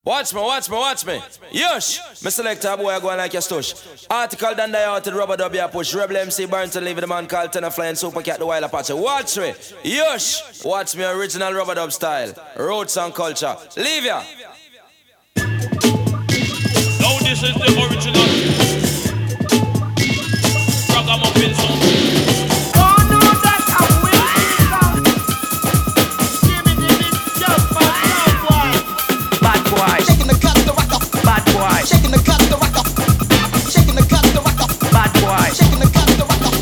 Watch me, watch me, watch me. Yush! Me select a boy, I go on like your stush. Article done die out to the rubber dub, ya push. Rebel MC Barrington leave the man called Tenor Flying Super Cat, the Wild Apache. Watch me. Yush! Watch me, original rubber dub style. Roots and culture. Leave ya! Now this is the original Ragamuffin song. Shaking the cut, the rock up. Shaking the cut, the rock up. Bad boy. Shaking the cut, the rock up.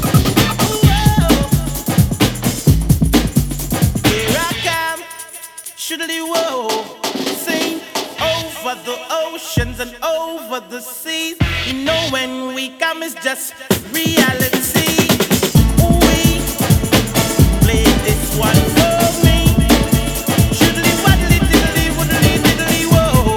Here I come, shoodly whoa, sing over the oceans and over the seas. You know when we come, it's just reality. We play this one for me. Shoodly waddly diddly woodly diddly whoa.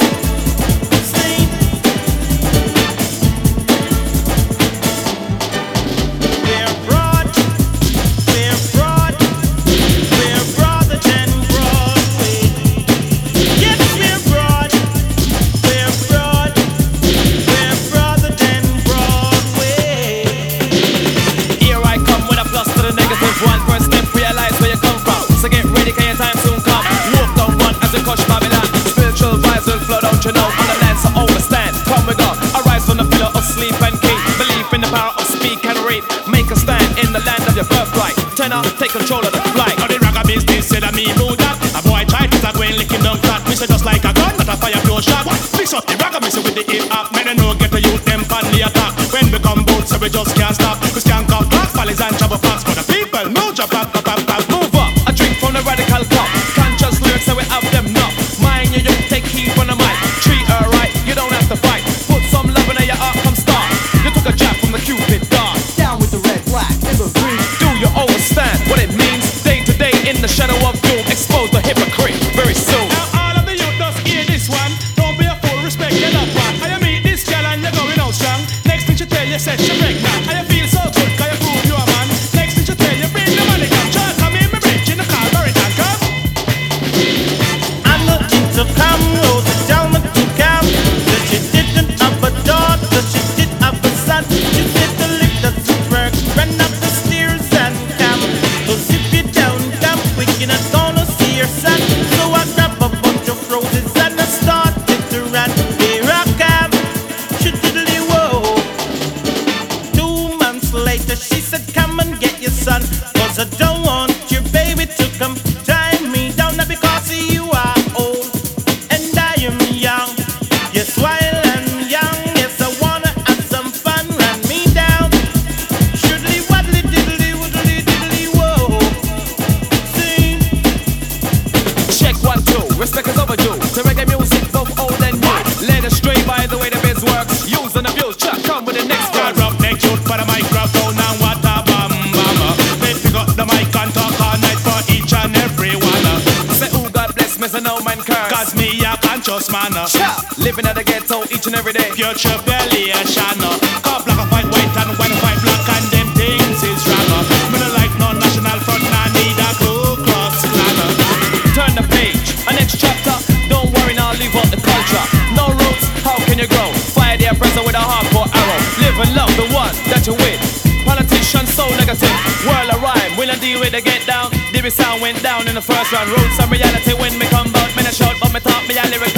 You know, on the land, so overstand. Come we go, arise from the pillow of sleep and keep believe in the power of speak and read. Make a stand in the land of your birthright. Tenor, take control of the flight. Now the ragga business said that me move that. A boy tried to go and licking down flat. Me say just like a gun, not a fire blow shot. Mix up the ragga, me say with the hip hop. Men I know get the youth them pan the attack. When we come bout, so we just can't stop. We can't come back, follies and trouble facts. For the people, no job, pop. Move up, a drink from the radical cup. Conscious lyrics, so we have them now. Mind you, take heed from the mic. Treat her right, you don't have to fight. Put some love in your heart, come start. You took a jab from the Cupid dart. Down with the red, black, and the green. Do you understand what it means? Day to day in the shadow of doom, expose the hypocrite very soon. Now all of the youth just hear this one. Don't be a fool, respect the love one. I meet this girl and you're going out strong. Next thing she tell you, said she pregnant. I feel so good, cause you prove you're a man. Next thing she tell you, bring the money come. Try come in, me bridge in the car, very time come. I'm looking to come, Rosa, tell me to come. That she didn't have a daughter, she did have a son. She said the lift doesn't work, run up the stairs and come. Cause if you don't come quick, you're not gonna see your son. So I grab a bunch of roses and I started to run. Here I come, she diddly whoa. 2 months later, she said, come and get your son. Cause I don't want your baby to come tie me down. Not because you are old and I am young. Yes, while I'm young, yes, I wanna have some fun. Run me down. Shoodly waddly diddly woodly diddly whoa. Sing. Check 1, 2, respect is overdue. To reggae music, both old and new. Led astray by the way the biz works. Use and abuse, Chuck, come with the next God verse. rock neck youth for the microphone and what a bam bam. They pick up the mic and talk all night for each and every one. Say, oh, God bless me, so no man curse. Cause me a conscious man. Living at the ghetto each and every day. Your tribulation. Call black and white and white and white black and them things is wrong. Me no like no national front, I need a Ku Klux Klan. Turn the page, a next chapter. Don't worry now, leave out the culture. No roots, how can you grow? Fire the oppressor with a hardcore arrow. Live and love the one that you with. Politicians so negative. World of rhyme, will I deal with the get down? DB sound went down in the first round. Roots and reality when me come out. Me no shout but me talk, me a lyric.